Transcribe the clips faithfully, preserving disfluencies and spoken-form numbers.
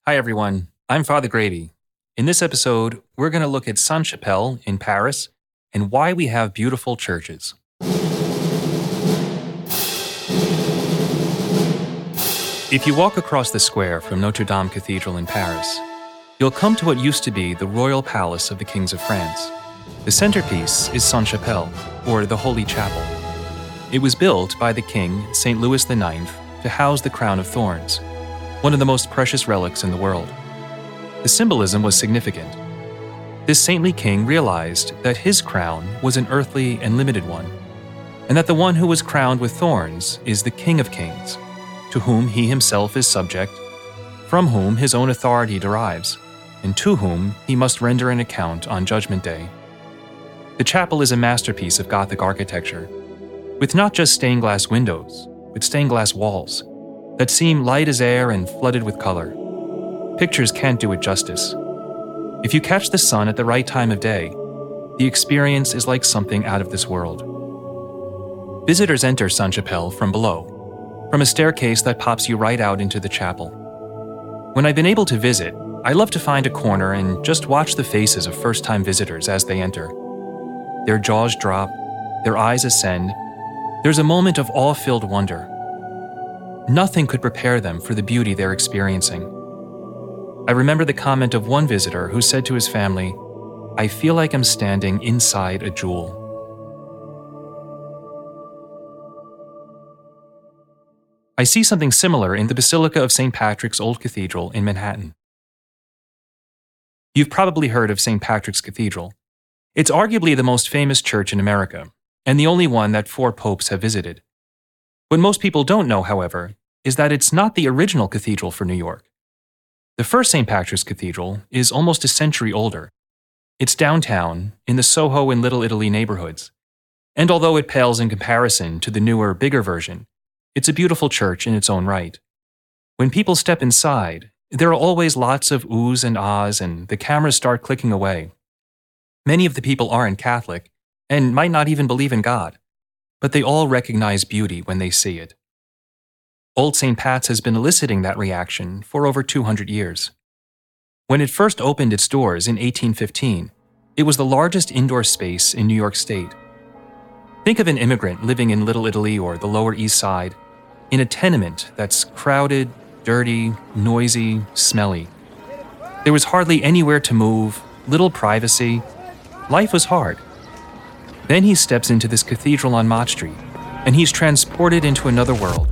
Hi, everyone. I'm Father Grady. In this episode, we're going to look at Sainte-Chapelle in Paris and why we have beautiful churches. If you walk across the square from Notre Dame Cathedral in Paris, you'll come to what used to be the royal palace of the kings of France. The centerpiece is Sainte-Chapelle, or the Holy Chapel. It was built by the king, Saint Louis the ninth, to house the crown of thorns, one of the most precious relics in the world. The symbolism was significant. This saintly king realized that his crown was an earthly and limited one, and that the one who was crowned with thorns is the King of Kings, to whom he himself is subject, from whom his own authority derives, and to whom he must render an account on Judgment Day. The chapel is a masterpiece of Gothic architecture, with not just stained glass windows, but stained glass walls that seem light as air and flooded with color. Pictures can't do it justice. If you catch the sun at the right time of day, the experience is like something out of this world. Visitors enter Sainte-Chapelle from below, from a staircase that pops you right out into the chapel. When I've been able to visit, I love to find a corner and just watch the faces of first-time visitors as they enter. Their jaws drop, their eyes ascend. There's a moment of awe-filled wonder. Nothing could prepare them for the beauty they're experiencing. I remember the comment of one visitor who said to his family, "I feel like I'm standing inside a jewel." I see something similar in the Basilica of Saint Patrick's Old Cathedral in Manhattan. You've probably heard of Saint Patrick's Cathedral. It's arguably the most famous church in America, and the only one that four popes have visited. What most people don't know, however, is that it's not the original cathedral for New York. The first Saint Patrick's Cathedral is almost a century older. It's downtown, in the Soho and Little Italy neighborhoods. And although it pales in comparison to the newer, bigger version, it's a beautiful church in its own right. When people step inside, there are always lots of oohs and ahs, and the cameras start clicking away. Many of the people aren't Catholic, and might not even believe in God, but they all recognize beauty when they see it. Old Saint Pat's has been eliciting that reaction for over two hundred years. When it first opened its doors in eighteen fifteen, it was the largest indoor space in New York State. Think of an immigrant living in Little Italy or the Lower East Side, in a tenement that's crowded, dirty, noisy, smelly. There was hardly anywhere to move, little privacy. Life was hard. Then he steps into this cathedral on Mott Street, and he's transported into another world.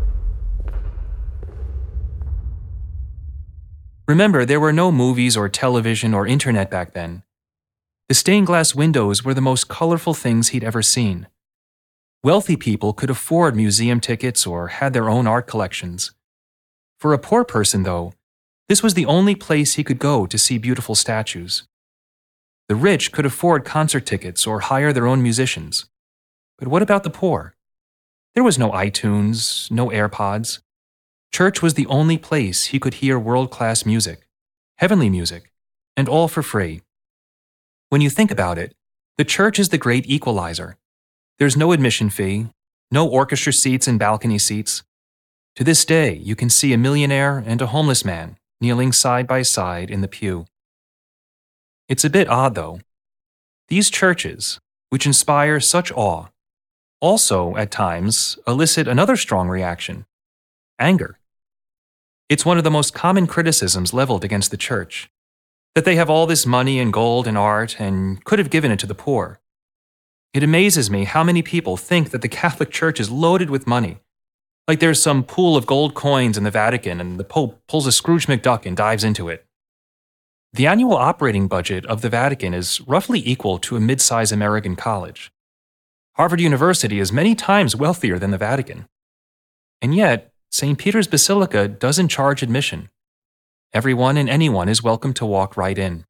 Remember, there were no movies or television or internet back then. The stained glass windows were the most colorful things he'd ever seen. Wealthy people could afford museum tickets or had their own art collections. For a poor person, though, this was the only place he could go to see beautiful statues. The rich could afford concert tickets or hire their own musicians. But what about the poor? There was no iTunes, no AirPods. Church was the only place he could hear world-class music, heavenly music, and all for free. When you think about it, the church is the great equalizer. There's no admission fee, no orchestra seats and balcony seats. To this day, you can see a millionaire and a homeless man kneeling side by side in the pew. It's a bit odd, though. These churches, which inspire such awe, also, at times, elicit another strong reaction: anger. It's one of the most common criticisms leveled against the church, that they have all this money and gold and art and could have given it to the poor. It amazes me how many people think that the Catholic Church is loaded with money, like there's some pool of gold coins in the Vatican and the Pope pulls a Scrooge McDuck and dives into it. The annual operating budget of the Vatican is roughly equal to a mid-size American college. Harvard University is many times wealthier than the Vatican. And yet, Saint Peter's Basilica doesn't charge admission. Everyone and anyone is welcome to walk right in.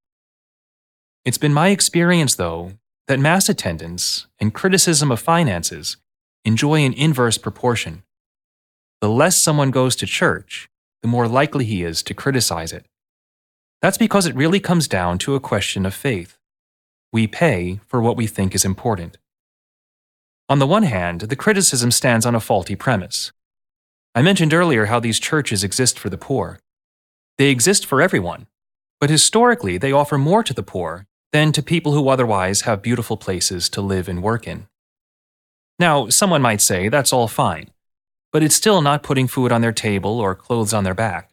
It's been my experience, though, that mass attendance and criticism of finances enjoy an inverse proportion. The less someone goes to church, the more likely he is to criticize it. That's because it really comes down to a question of faith. We pay for what we think is important. On the one hand, the criticism stands on a faulty premise. I mentioned earlier how these churches exist for the poor. They exist for everyone, but historically they offer more to the poor than to people who otherwise have beautiful places to live and work in. Now, someone might say that's all fine, but it's still not putting food on their table or clothes on their back.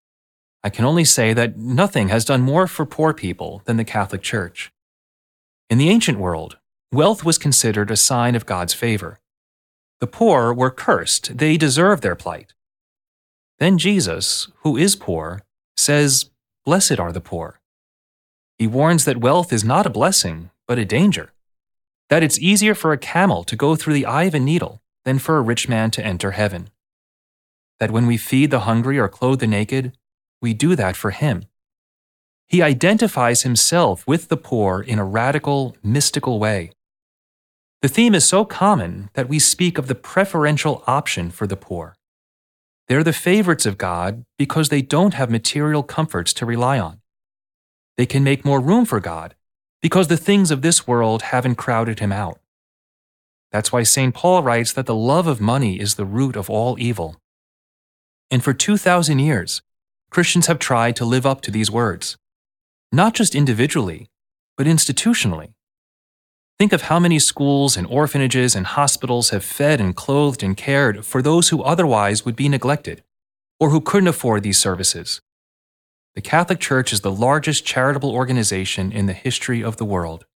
I can only say that nothing has done more for poor people than the Catholic Church. In the ancient world, wealth was considered a sign of God's favor. The poor were cursed, they deserved their plight. Then Jesus, who is poor, says, "Blessed are the poor." He warns that wealth is not a blessing, but a danger. That it's easier for a camel to go through the eye of a needle than for a rich man to enter heaven. That when we feed the hungry or clothe the naked, we do that for him. He identifies himself with the poor in a radical, mystical way. The theme is so common that we speak of the preferential option for the poor. They're the favorites of God because they don't have material comforts to rely on. They can make more room for God because the things of this world haven't crowded him out. That's why Saint Paul writes that the love of money is the root of all evil. And for two thousand years, Christians have tried to live up to these words, not just individually, but institutionally. Think of how many schools and orphanages and hospitals have fed and clothed and cared for those who otherwise would be neglected, or who couldn't afford these services. The Catholic Church is the largest charitable organization in the history of the world.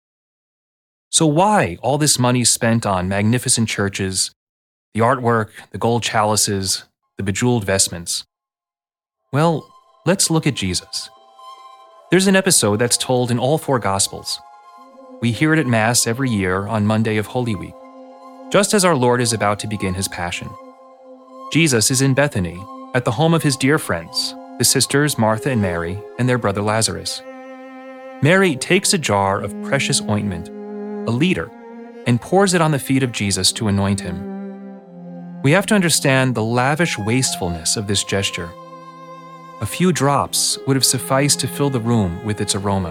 So why all this money spent on magnificent churches, the artwork, the gold chalices, the bejeweled vestments? Well, let's look at Jesus. There's an episode that's told in all four Gospels. We hear it at Mass every year on Monday of Holy Week, just as our Lord is about to begin his Passion. Jesus is in Bethany, at the home of his dear friends, the sisters Martha and Mary, and their brother Lazarus. Mary takes a jar of precious ointment, a liter, and pours it on the feet of Jesus to anoint him. We have to understand the lavish wastefulness of this gesture. A few drops would have sufficed to fill the room with its aroma.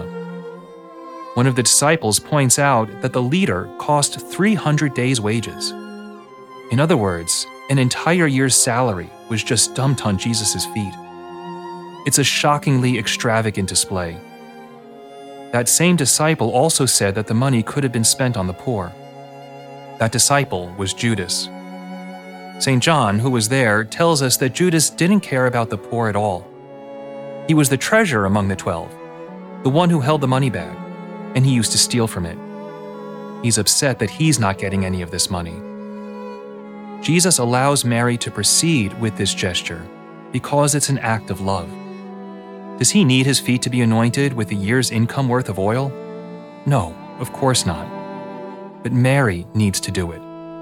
One of the disciples points out that the liter cost three hundred days' wages. In other words, an entire year's salary was just dumped on Jesus' feet. It's a shockingly extravagant display. That same disciple also said that the money could have been spent on the poor. That disciple was Judas. Saint John, who was there, tells us that Judas didn't care about the poor at all. He was the treasurer among the twelve, the one who held the money bag, and he used to steal from it. He's upset that he's not getting any of this money. Jesus allows Mary to proceed with this gesture because it's an act of love. Does he need his feet to be anointed with a year's income worth of oil? No, of course not. But Mary needs to do it.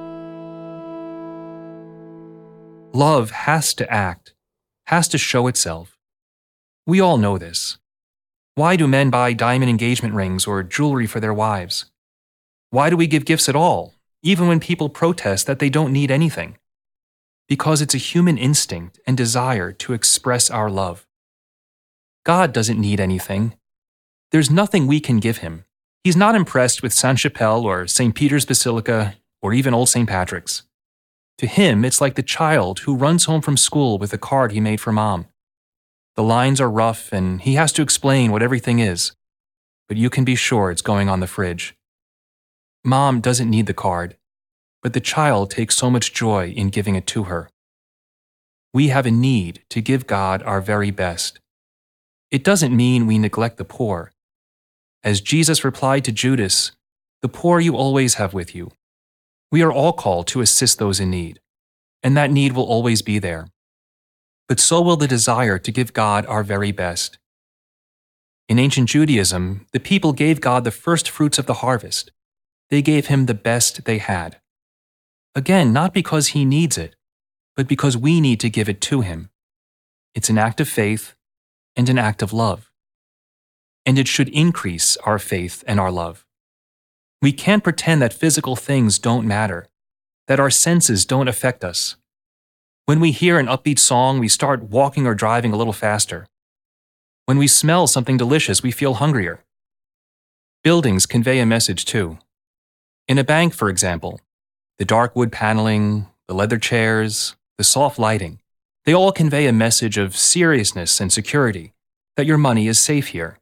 Love has to act, has to show itself. We all know this. Why do men buy diamond engagement rings or jewelry for their wives? Why do we give gifts at all, even when people protest that they don't need anything? Because it's a human instinct and desire to express our love. God doesn't need anything. There's nothing we can give him. He's not impressed with Sainte-Chapelle or Saint Peter's Basilica or even Old Saint Patrick's. To him, it's like the child who runs home from school with a card he made for mom. The lines are rough and he has to explain what everything is, but you can be sure it's going on the fridge. Mom doesn't need the card, but the child takes so much joy in giving it to her. We have a need to give God our very best. It doesn't mean we neglect the poor. As Jesus replied to Judas, "The poor you always have with you." We are all called to assist those in need, and that need will always be there. But so will the desire to give God our very best. In ancient Judaism, the people gave God the first fruits of the harvest. They gave him the best they had. Again, not because he needs it, but because we need to give it to him. It's an act of faith and an act of love. And it should increase our faith and our love. We can't pretend that physical things don't matter, that our senses don't affect us. When we hear an upbeat song, we start walking or driving a little faster. When we smell something delicious, we feel hungrier. Buildings convey a message too. In a bank, for example, the dark wood paneling, the leather chairs, the soft lighting, They all convey a message of seriousness and security, that your money is safe here.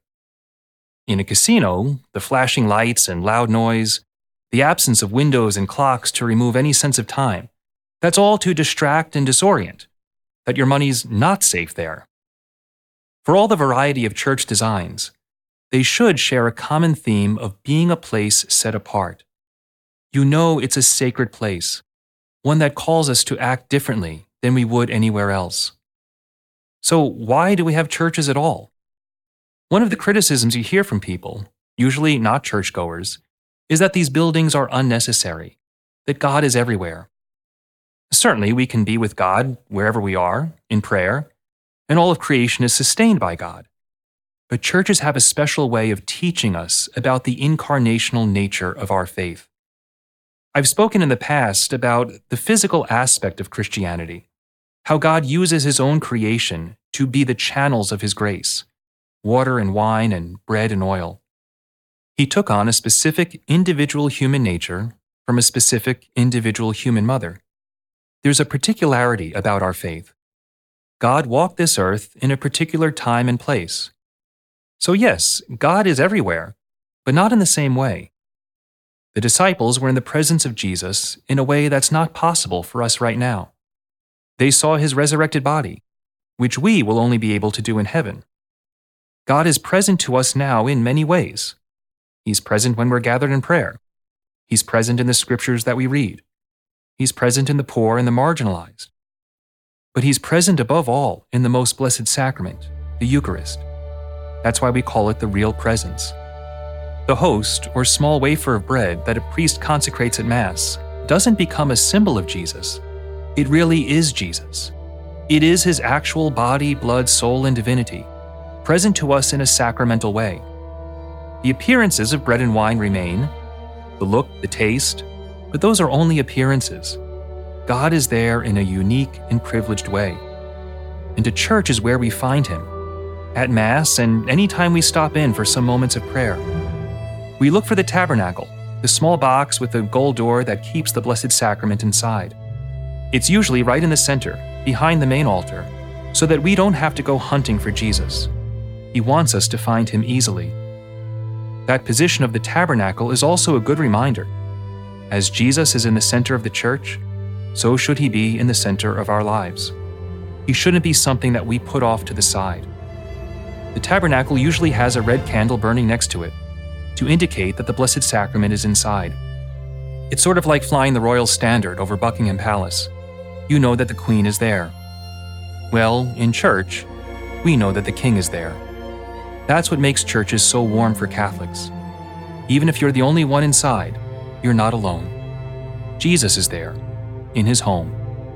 In a casino, the flashing lights and loud noise, the absence of windows and clocks to remove any sense of time, that's all to distract and disorient, that your money's not safe there. For all the variety of church designs, they should share a common theme of being a place set apart. You know it's a sacred place, one that calls us to act differently than we would anywhere else. So why do we have churches at all? One of the criticisms you hear from people, usually not churchgoers, is that these buildings are unnecessary, that God is everywhere. Certainly, we can be with God wherever we are, in prayer, and all of creation is sustained by God. But churches have a special way of teaching us about the incarnational nature of our faith. I've spoken in the past about the physical aspect of Christianity, how God uses His own creation to be the channels of His grace, water and wine and bread and oil. He took on a specific individual human nature from a specific individual human mother. There's a particularity about our faith. God walked this earth in a particular time and place. So yes, God is everywhere, but not in the same way. The disciples were in the presence of Jesus in a way that's not possible for us right now. They saw His resurrected body, which we will only be able to do in heaven. God is present to us now in many ways. He's present when we're gathered in prayer. He's present in the scriptures that we read. He's present in the poor and the marginalized. But He's present above all in the most blessed sacrament, the Eucharist. That's why we call it the real presence. The host, or small wafer of bread that a priest consecrates at Mass, doesn't become a symbol of Jesus. It really is Jesus. It is His actual body, blood, soul, and divinity, present to us in a sacramental way. The appearances of bread and wine remain, the look, the taste, but those are only appearances. God is there in a unique and privileged way. And a church is where we find Him, at Mass and any time we stop in for some moments of prayer. We look for the tabernacle, the small box with the gold door that keeps the Blessed Sacrament inside. It's usually right in the center, behind the main altar, so that we don't have to go hunting for Jesus. He wants us to find Him easily. That position of the tabernacle is also a good reminder. As Jesus is in the center of the church, so should He be in the center of our lives. He shouldn't be something that we put off to the side. The tabernacle usually has a red candle burning next to it, to indicate that the Blessed Sacrament is inside. It's sort of like flying the royal standard over Buckingham Palace. You know that the Queen is there. Well, in church, we know that the King is there. That's what makes churches so warm for Catholics. Even if you're the only one inside, you're not alone. Jesus is there, in His home.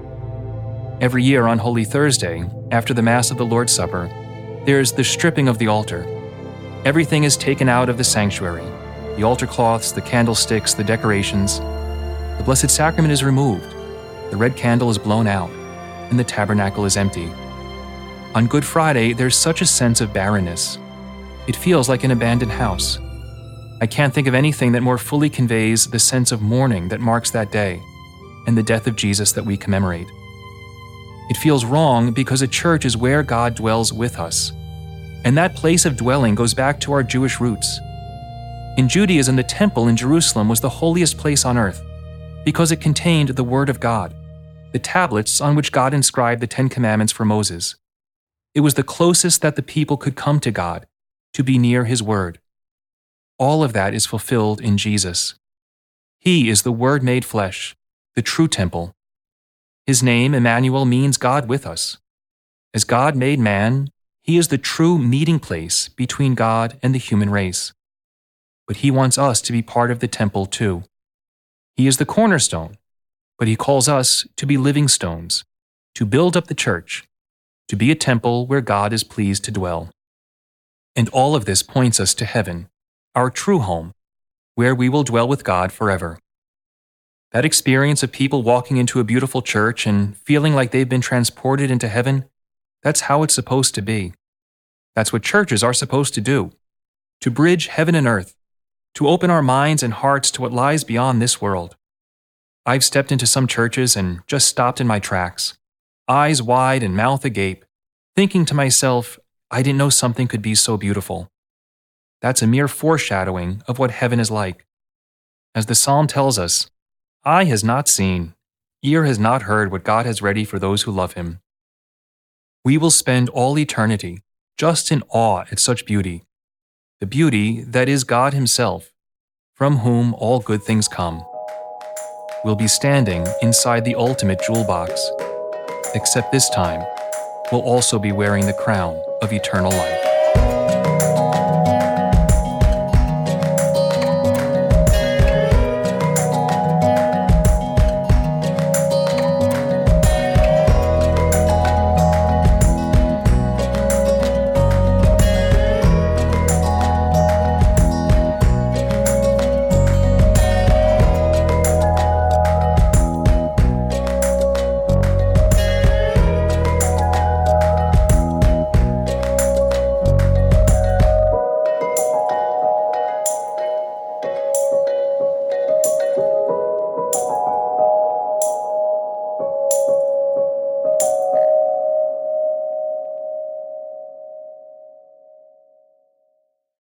Every year on Holy Thursday, after the Mass of the Lord's Supper, there's the stripping of the altar. Everything is taken out of the sanctuary. The altar cloths, the candlesticks, the decorations. The Blessed Sacrament is removed. The red candle is blown out, and the tabernacle is empty. On Good Friday, there's such a sense of barrenness. It feels like an abandoned house. I can't think of anything that more fully conveys the sense of mourning that marks that day, and the death of Jesus that we commemorate. It feels wrong because a church is where God dwells with us, and that place of dwelling goes back to our Jewish roots. In Judaism, the temple in Jerusalem was the holiest place on earth because it contained the Word of God, the tablets on which God inscribed the Ten Commandments for Moses. It was the closest that the people could come to God, to be near His Word. All of that is fulfilled in Jesus. He is the Word made flesh, the true temple. His name, Emmanuel, means God with us. As God made man, He is the true meeting place between God and the human race. But He wants us to be part of the temple too. He is the cornerstone, but He calls us to be living stones, to build up the church, to be a temple where God is pleased to dwell. And all of this points us to heaven, our true home, where we will dwell with God forever. That experience of people walking into a beautiful church and feeling like they've been transported into heaven, that's how it's supposed to be. That's what churches are supposed to do, to bridge heaven and earth, to open our minds and hearts to what lies beyond this world. I've stepped into some churches and just stopped in my tracks. eyes wide and mouth agape, thinking to myself, I didn't know something could be so beautiful. That's a mere foreshadowing of what heaven is like. As the psalm tells us, eye has not seen, ear has not heard what God has ready for those who love him. We will spend all eternity just in awe at such beauty, the beauty that is God himself, from whom all good things come. We'll be standing inside the ultimate jewel box, except this time, we'll also be wearing the crown of eternal life.